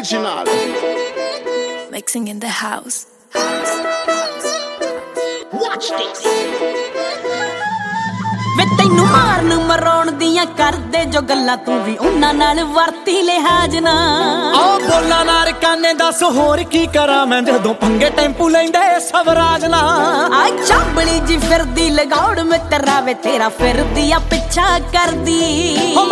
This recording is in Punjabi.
original. Mixing in the house. Watch this. ਵੇ ਤੈਨੂੰ ਮਾਰਨ ਮਰਾਉਣ ਦੀਆਂ ਕਰਦੇ ਜੋ ਗੱਲਾਂ ਤੂੰ ਵੀ ਉਹਨਾਂ ਨਾਲ ਵਰਤੀ ਲਿਹਾਜ਼ ਨਾ ਆ ਬੋਲਾਂ ਨਾਲ ਕਾਨੇ ਦੱਸ ਹੋਰ ਕੀ ਕਰਾਂ ਮੈਂ ਜਦੋਂ ਪੰਗੇ ਟੈਂਪੂ ਲੈਂਦੇ ਸਵਰਾਜ ਨਾ ਆ ਚਾਂਬਲੀ ਜੀ ਫਿਰਦੀ ਲਗਾਉੜ ਮਿੱਤਰਾ ਵੇ ਤੇਰਾ ਫਿਰਦੀ ਆ ਪਿੱਛਾ ਕਰਦੀ